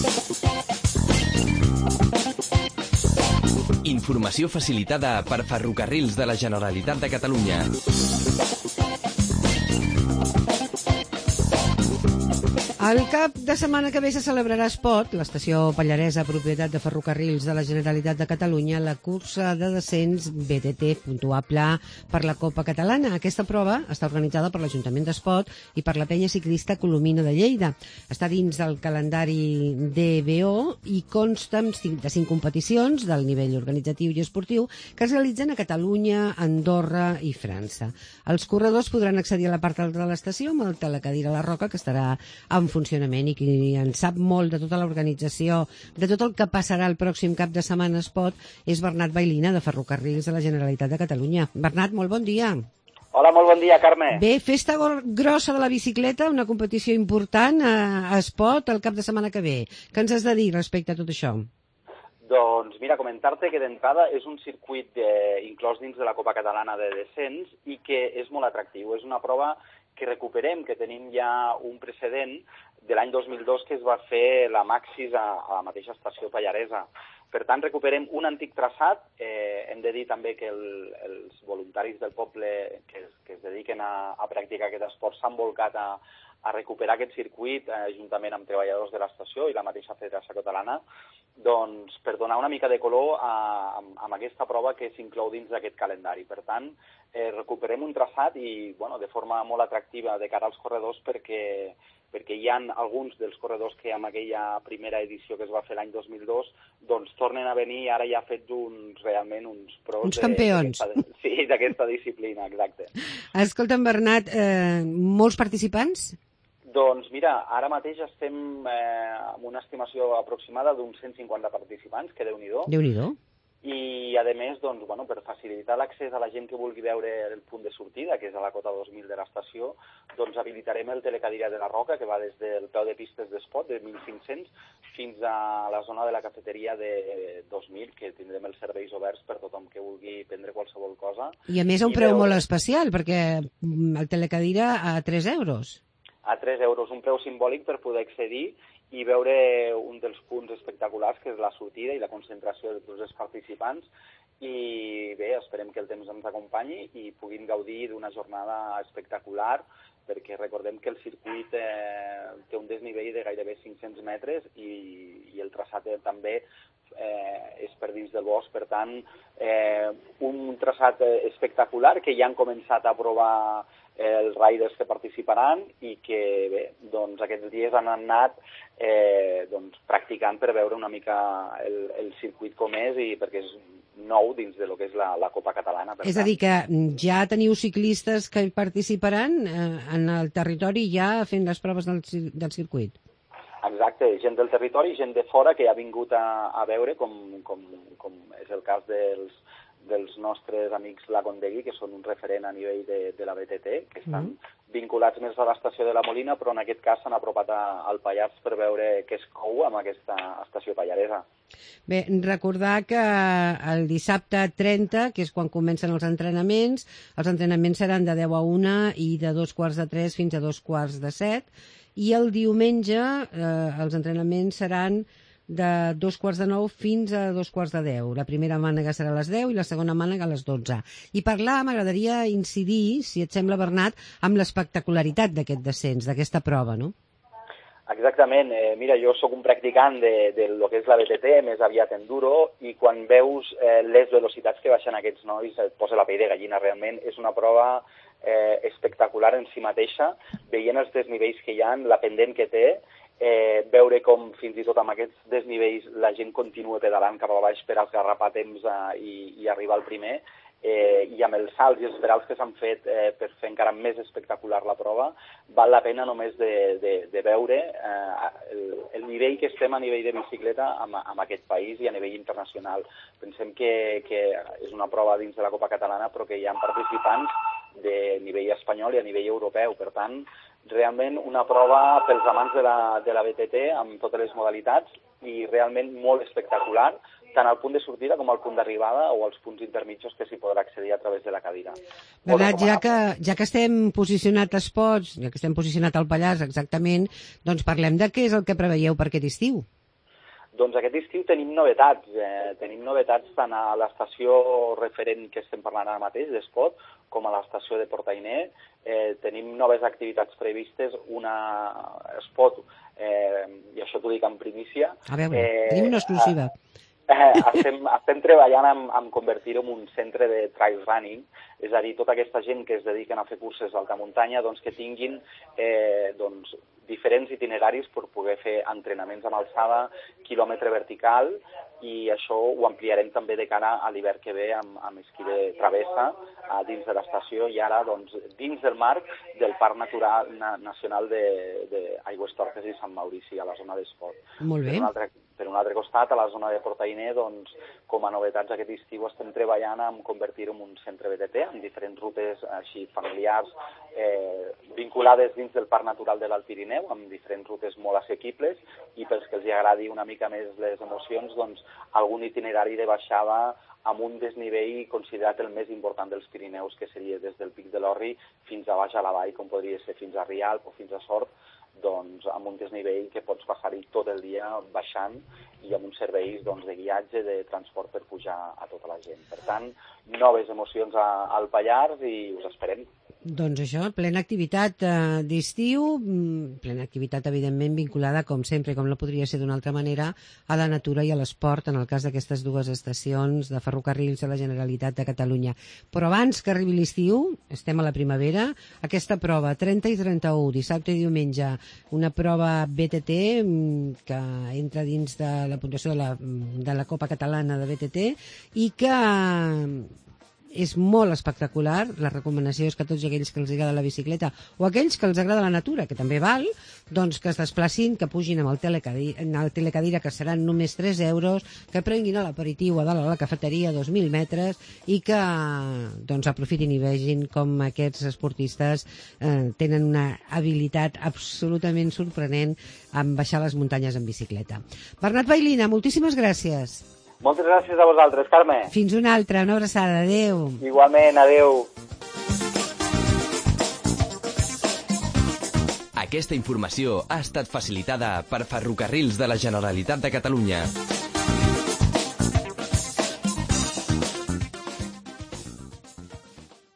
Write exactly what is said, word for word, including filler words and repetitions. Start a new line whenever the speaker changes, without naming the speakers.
Informació facilitada per Ferrocarrils de la Generalitat de Catalunya.
El cap de setmana que ve se celebrarà a Espot, l'estació Pallaresa, propietat de Ferrocarrils de la Generalitat de Catalunya, la cursa de descens B T T puntuable per la Copa Catalana. Aquesta prova està organitzada per l'Ajuntament d'Espot i per la penya ciclista Colomina de Lleida. Està dins del calendari D B O i consta de cinc competicions del nivell organitzatiu i esportiu que es realitzen a Catalunya, Andorra i França. Els corredors podran accedir a la part alta de l'estació amb el telecadira a la Roca, que estarà en funcionament, i qui en sap molt de tota l'organització, de tot el que passarà el pròxim cap de setmana a Espot, és Bernat Bailina, de Ferrocarrils de la Generalitat de Catalunya. Bernat, molt bon dia.
Hola, molt bon dia, Carme.
Bé, festa grossa de la bicicleta, una competició important a Espot el cap de setmana que ve. Què ens has de dir respecte a tot això?
Doncs mira, comentar-te que d'entrada és un circuit eh, inclòs dins de la Copa Catalana de Descens i que és molt atractiu. És una prova que recuperem, que tenim ja un precedent de l'any dos mil dos que es va fer la Maxis a, a la mateixa estació Pallaresa. Per tant, recuperem un antic traçat. Eh, hem de dir també que el, els voluntaris del poble que, que es dediquen a, a practicar aquest esport s'han volcat a, a recuperar aquest circuit eh, juntament amb treballadors de l'estació i la mateixa Federació Catalana, doncs, per donar una mica de color a, a, a aquesta prova que s'inclou dins d'aquest calendari. Per tant, eh, recuperem un traçat i, bueno, de forma molt atractiva de cara als corredors perquè, perquè hi ha alguns dels corredors que amb aquella primera edició que es va fer l'any dos mil dos doncs tornen a venir i ara ja ha fet uns, realment uns pros.
Uns campions.
De, sí, d'aquesta disciplina, exacte.
Escolta'm, Bernat, eh, molts participants?
Doncs mira, ara mateix estem eh, amb una estimació aproximada d'uns cent cinquanta participants, que Déu-n'hi-do.
Déu-n'hi-do.
I, a més, doncs, bueno, per facilitar l'accés a la gent que vulgui veure el punt de sortida, que és a la cota dos mil de l'estació, doncs habilitarem el telecadira de la Roca, que va des del peu de pistes d'Espot, de mil cinc-cents, fins a la zona de la cafeteria de dos mil, que tindrem els serveis oberts per tothom que vulgui prendre qualsevol cosa.
I a més a un preu molt especial, perquè el telecadira a tres euros.
A tres euros, un preu simbòlic per poder accedir i veure un dels punts espectaculars, que és la sortida i la concentració de tots els participants. I bé, esperem que el temps ens acompanyi i puguin gaudir d'una jornada espectacular, perquè recordem que el circuit eh, té un desnivell de gairebé cinc-cents metres i, i el traçat també eh, és per dins del bosc. Per tant, eh, un traçat espectacular que ja han començat a provar els riders que participaran i que bé, doncs aquests dies han anat eh, doncs, practicant per veure una mica el, el circuit com és i perquè és nou dins de lo que és la, la Copa Catalana.
És a dir, que ja teniu ciclistes que participaran eh, en el territori ja fent les proves del, del circuit?
Exacte, gent del territori, gent de fora que ha vingut a, a veure, com, com, com és el cas dels dels nostres amics Lagondegui, que són un referent a nivell de, de la B T T, que estan mm. vinculats més a l'estació de la Molina, però en aquest cas s'han apropat a, al Pallars per veure què es cou amb aquesta estació pallaresa.
Bé, recordar que el dissabte trenta, que és quan comencen els entrenaments, els entrenaments seran de deu a una i de dos quarts de tres fins a dos quarts de set, i el diumenge eh, els entrenaments seran de dos quarts de nou fins a dos quarts de deu. La primera mànega serà a les deu i la segona mànega a les dotze. I parlar, m'agradaria incidir, si et sembla, Bernat, amb l'espectacularitat d'aquest descens, d'aquesta prova, no?
Exactament. Eh, mira, jo sóc un practicant de, de lo que és la B T T, més aviat enduro, i quan veus eh, les velocitats que baixen aquests nois et posa la pell de gallina. Realment és una prova eh, espectacular en si mateixa, veient els desnivells que hi ha, la pendent que té, Eh, veure com fins i tot amb aquests desnivells la gent continua pedalant cap a baix per esgarrapar temps eh, i, i arribar al primer, eh, i amb els salts i els pedals que s'han fet eh, per fer encara més espectacular la prova, val la pena només de, de, de veure eh, el, el nivell que estem a nivell de bicicleta amb, amb aquest país i a nivell internacional. Pensem que, que és una prova dins de la Copa Catalana, però que hi ha participants de nivell espanyol i a nivell europeu. Per tant, realment una prova pels amants de la, de la B T T amb totes les modalitats i realment molt espectacular, tant al punt de sortida com al punt d'arribada o als punts intermitjos que s'hi podrà accedir a través de la cadira.
Bernat, ja que, ja que estem posicionats a Esports, ja que estem posicionats al Pallars exactament, doncs parlem de què és el que preveieu per aquest estiu.
Doncs aquest estiu tenim novetats. Eh, tenim novetats tant a l'estació referent que estem parlant ara mateix, d'Espot, com a l'estació de Portainer. Eh, tenim noves activitats previstes, una Espot, eh, i això t'ho dic en primícia.
A veure,
eh,
tenim una exclusiva.
Eh, estem, estem treballant en, en convertir-ho en un centre de trail running, és a dir, tota aquesta gent que es dediquen a fer curses d'alta muntanya, doncs que tinguin eh, doncs, diferents itineraris per poder fer entrenaments amb alçada, quilòmetre vertical, i això ho ampliarem també de cara a l'hivern que ve amb, amb esquí de travessa a dins de l'estació i ara doncs, dins del marc del Parc Natural na, Nacional d'Aigües Tortes i Sant Maurici, a la zona d'Espot.
Molt bé.
Per un altre, per un altre costat, a la zona de Portainer, doncs, com a novetats aquest estiu estem treballant en convertir-ho en un centre B T T, amb diferents rutes així familiars eh, vinculades dins del Parc Natural de l'Alt Pirineu, amb diferents rutes molt assequibles, i pels que els agradi una mica més les emocions, doncs, algun itinerari de baixada amb un desnivell considerat el més important dels Pirineus, que seria des del Pic de l'Orri fins a baix a la vall, com podria ser fins a Rialp o fins a Sort, doncs amb un desnivell que pots passar-hi tot el dia baixant i amb uns serveis doncs, de guiatge, de transport per pujar a tota la gent. Per tant, noves emocions a, al Pallars i us esperem.
Doncs això, plena activitat eh, d'estiu, plena activitat evidentment vinculada, com sempre, com no podria ser d'una altra manera, a la natura i a l'esport, en el cas d'aquestes dues estacions de ferrocarrils de la Generalitat de Catalunya. Però abans que arribi l'estiu, estem a la primavera, aquesta prova, trenta i trenta-u, dissabte i diumenge, una prova B T T que entra dins de la puntuació de la, de la Copa Catalana de B T T i que és molt espectacular. La recomanació és que tots aquells que els agrada la bicicleta o aquells que els agrada la natura, que també val, doncs que es desplacin, que pugin amb el telecadira, en el telecadira, que seran només tres euros, que prenguin a l'aperitiu a dalt a la cafeteria, dos mil metres, i que doncs aprofitin i vegin com aquests esportistes eh, tenen una habilitat absolutament sorprenent en baixar les muntanyes en bicicleta. Bernat Bailina, moltíssimes gràcies.
Moltes gràcies a vosaltres, Carme.
Fins una altra, una abraçada, adeu.
Igualment, adeu.
Aquesta informació ha estat facilitada per Ferrocarrils de la Generalitat de Catalunya.